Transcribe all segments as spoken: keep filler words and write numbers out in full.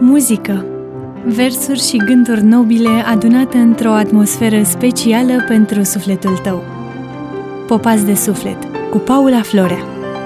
Muzică, versuri și gânduri nobile adunate într-o atmosferă specială pentru sufletul tău. Popați de suflet, cu Paula Florea.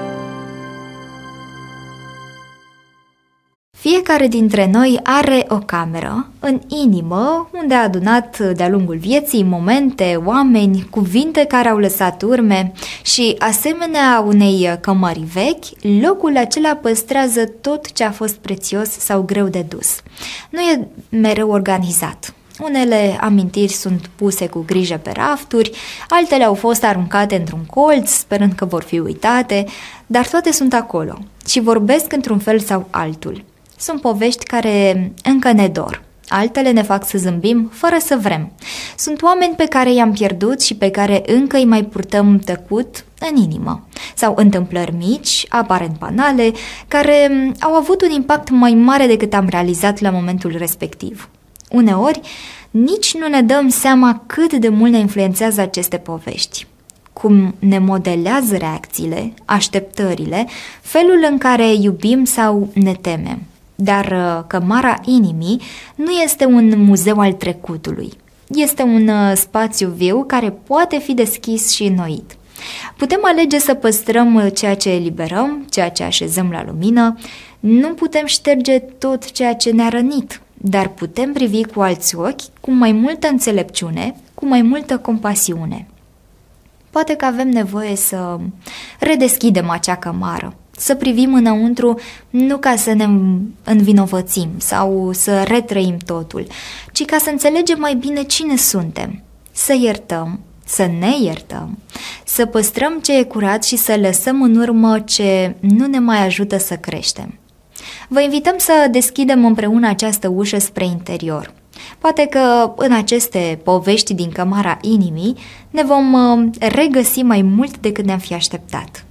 Fiecare dintre noi are o cameră în inimă, unde a adunat de-a lungul vieții momente, oameni, cuvinte care au lăsat urme și, asemenea unei cămări vechi, locul acela păstrează tot ce a fost prețios sau greu de dus. Nu e mereu organizat. Unele amintiri sunt puse cu grijă pe rafturi, altele au fost aruncate într-un colț, sperând că vor fi uitate, dar toate sunt acolo și vorbesc într-un fel sau altul. Sunt povești care încă ne dor, altele ne fac să zâmbim fără să vrem. Sunt oameni pe care i-am pierdut și pe care încă îi mai purtăm tăcut în inimă. Sau întâmplări mici, aparent banale, care au avut un impact mai mare decât am realizat la momentul respectiv. Uneori, nici nu ne dăm seama cât de mult ne influențează aceste povești. Cum ne modelează reacțiile, așteptările, felul în care iubim sau ne temem. Dar cămara inimii nu este un muzeu al trecutului. Este un spațiu viu care poate fi deschis și înnoit. Putem alege să păstrăm ceea ce eliberăm, ceea ce așezăm la lumină. Nu putem șterge tot ceea ce ne-a rănit, dar putem privi cu alți ochi, cu mai multă înțelepciune, cu mai multă compasiune. Poate că avem nevoie să redeschidem acea cămară, să privim înăuntru nu ca să ne învinovățim sau să retrăim totul, ci ca să înțelegem mai bine cine suntem, să iertăm, să ne iertăm, să păstrăm ce e curat și să lăsăm în urmă ce nu ne mai ajută să creștem. Vă invităm să deschidem împreună această ușă spre interior. Poate că în aceste povești din cămara inimii ne vom regăsi mai mult decât ne-am fi așteptat.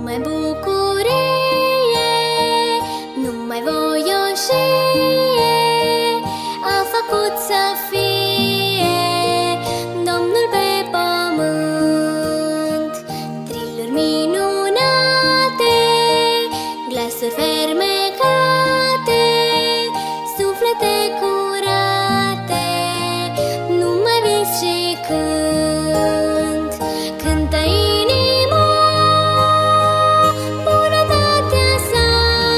numai bucurie, numai voioșie a făcut să fie Domnul pe pământ. Triluri minunate, glasuri fermecate, suflete curate, numai vis și cânt. Cântă inima bunătatea sa,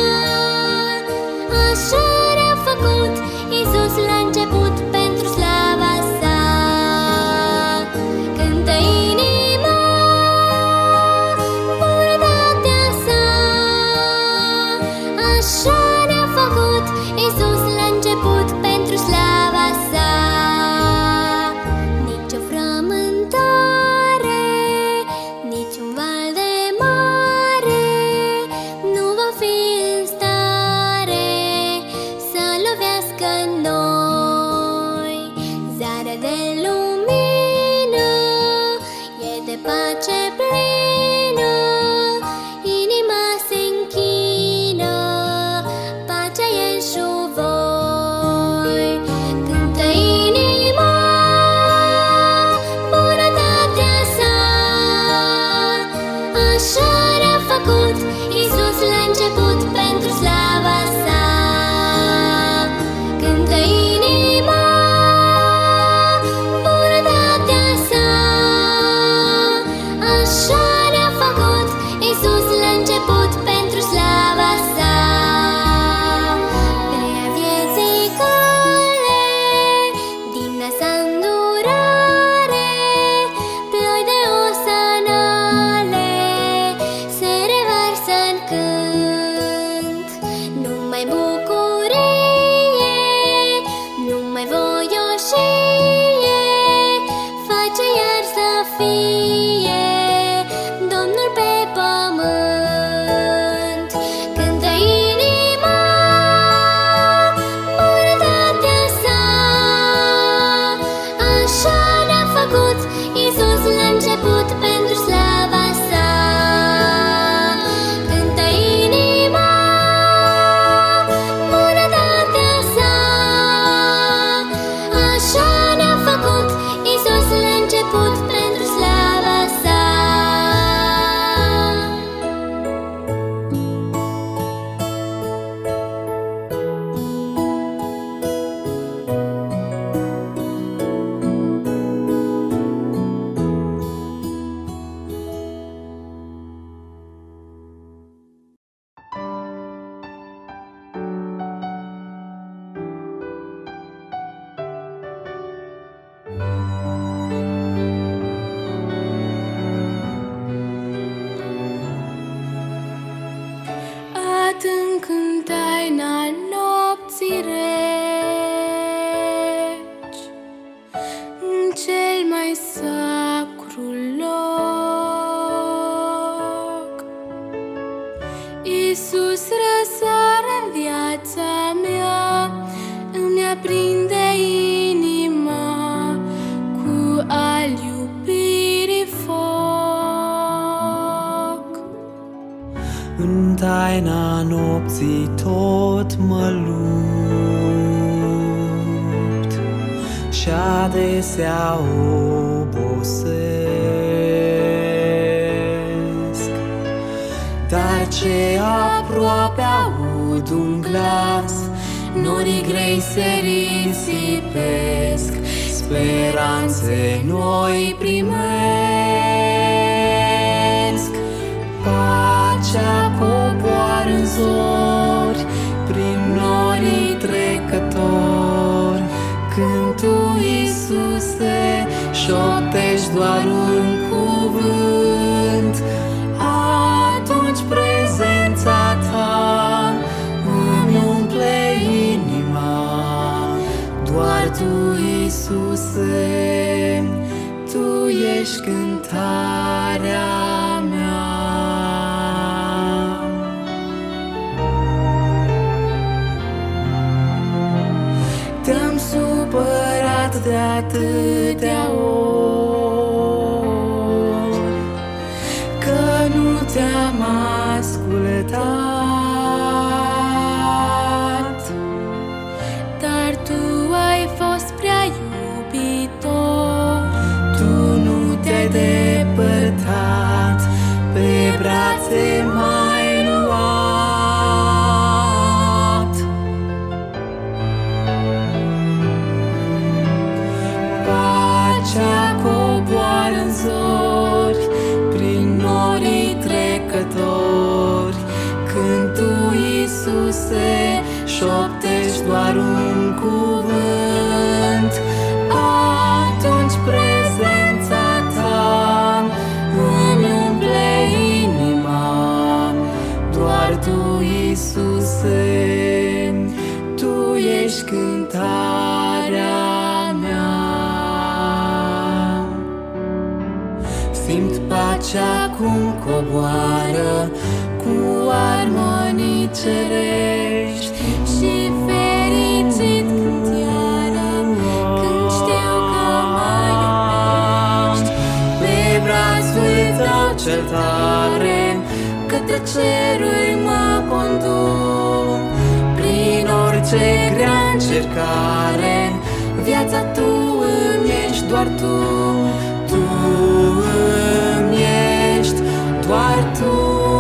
așa ne-a făcut Iisus la început pentru slava sa. Cântă inima bunătatea sa, așa ne-a făcut Iisus la început pentru slava sa. Nici o frământare, nici un val de mare nu va fi în stare să lovească noi. Zarea de lumină e de pace plină, inima se închină, pacea e și voi. Cântă inima bunătatea sa, așa ne-a făcut Iisus la început pentru slava sa. Cântă inima bunătatea sa, așa ne-a făcut Iisus la început pentru slava sa. Prea vieții cale, din sa îndurare, ploi de osanale se revarsă în cânt. Numai bucurie, numai voioșie face iar să fie Domnul pe pământ. Cântă inima bunătatea sa, așa ne-a făcut Iisus la început pentru slava sa. Cântă inima bunătatea sa, așa ne-a făcut Iisus la început pentru slava sa. Adânc în taina nopții reci, în cel mai sacru loc, Iisus răsare în viața mea, îmi aprinde inima cu al iubirii foc. În taina nopții tot mă lupt și adesea obosesc, dar ce aproape aud un glas, norii grei se risipesc, speranțe noi primesc. Pacea coboară în zori, prin norii trecători, când Tu, Iisuse, șoptești doar un cuvânt, atunci prezența Ta îmi umple inima. Doar Tu, Iisuse, Tu ești cântarea mea. Te-am supărat de atâtea ori că nu te-am Iisuse, șoptești doar un cuvânt, atunci prezența Ta îmi umple inima. Doar Tu, Iisuse, Tu ești cântarea mea. Simt pacea cum coboară cu armonii cerești Și fericit cânt iară, când știu că mă iubești. Pe brațul Tău cel tare către ceruri mă conduc. Prin orice grea încercare, viața Tu îmi ești, doar Tu. Tu îmi ești, doar Tu.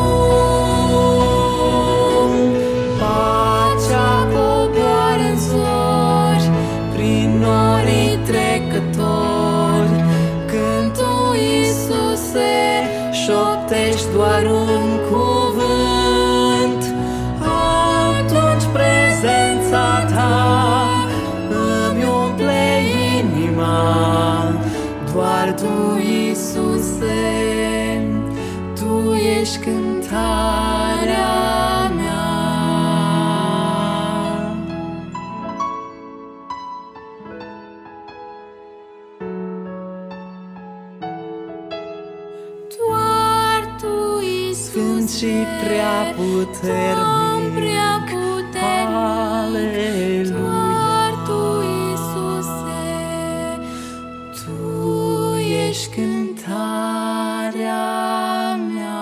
Pacea coboară în zori, prin norii trecători, când Tu, Iisuse, șoptești doar un cuvânt, atunci prezența Ta îmi umple inima. Doar Tu, Iisuse, Tu ești cântarea mea. Doar Tu, Iisuse, Sfânt și prea puternic, prea puternic. Aleluia. Doar Tu, Iisuse, Tu ești cântarea mea.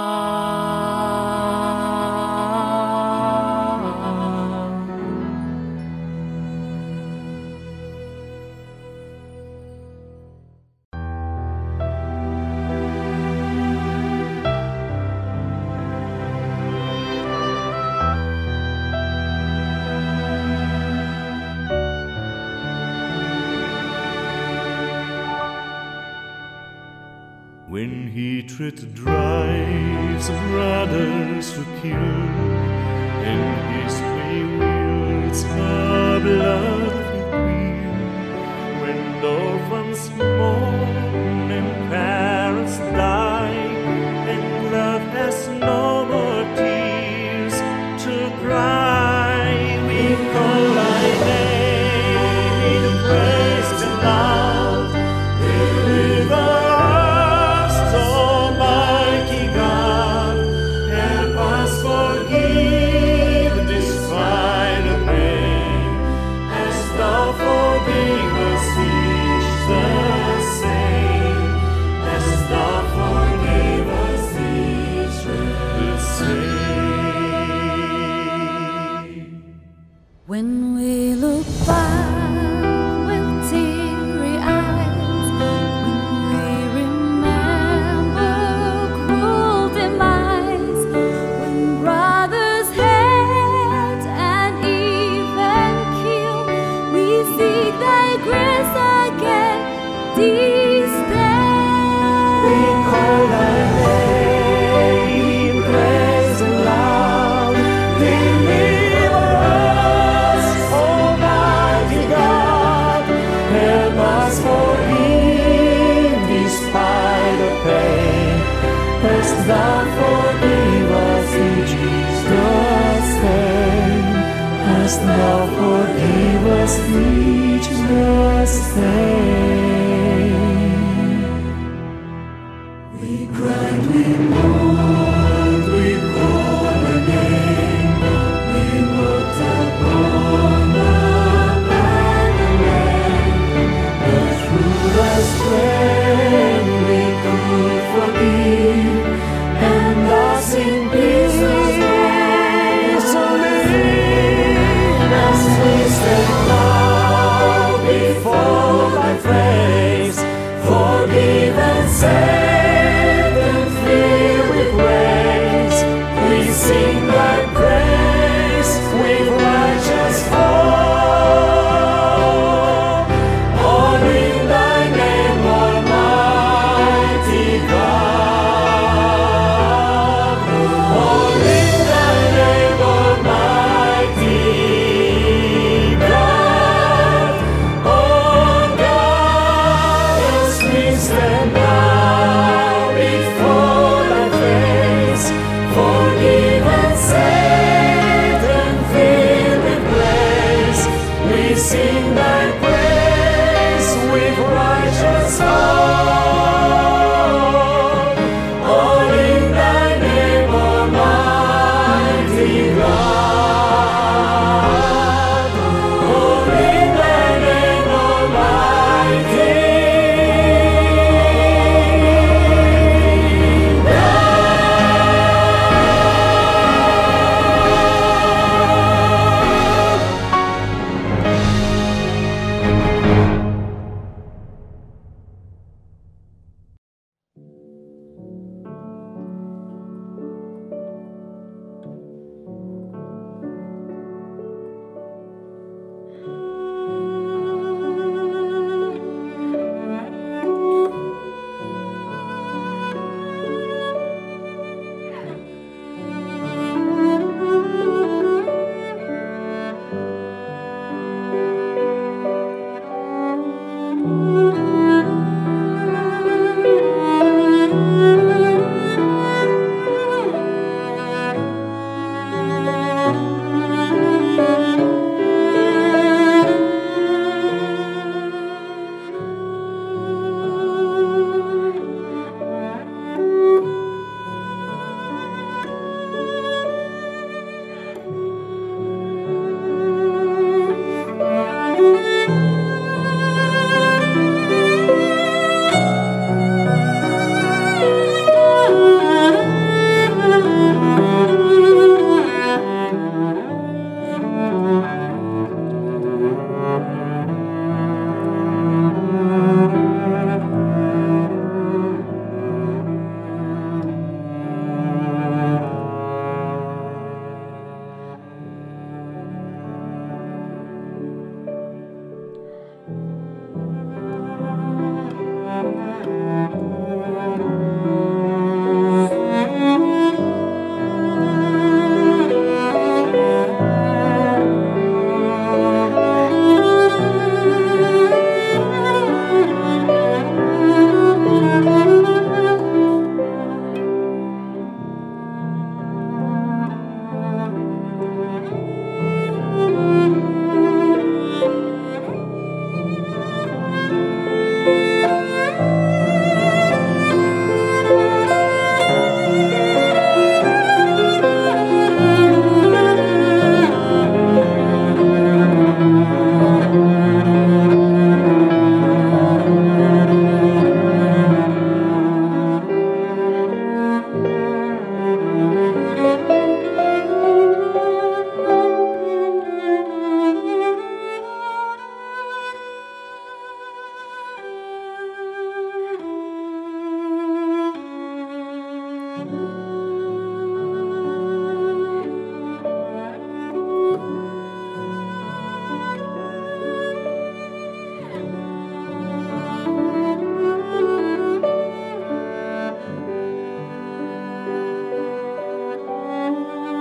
When hatred drives brothers to kill, and history wields her blood queen, when orphans mourn and parents die, and love has no more tears to cry, we call Thy name, praise the Lord, deliver. when we look back with teary eyes, when we remember cruel demise, when brothers hate and even kill, we seek Thy grace again these days. We call Thy name, praise and loud, deliver us, Almighty God. Help us forgive despite the pain, as Thou forgive us each the same, as Thou forgive us each the same. We grind, we mourn, we call the name, we looked upon the barren land, but through Thy strength we could forgive, and thus in peace to live, as we stand now before Thy face, forgive and save. Sing Thy praise with righteous hope, all in Thy name, Almighty God.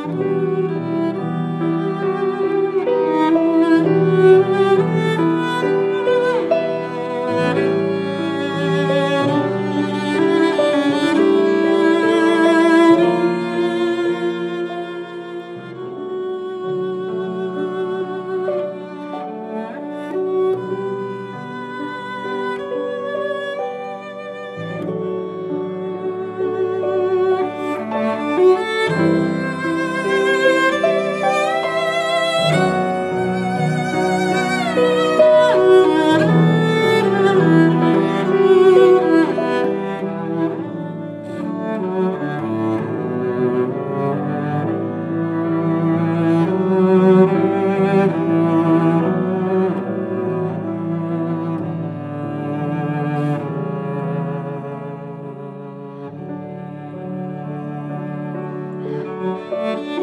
Thank you.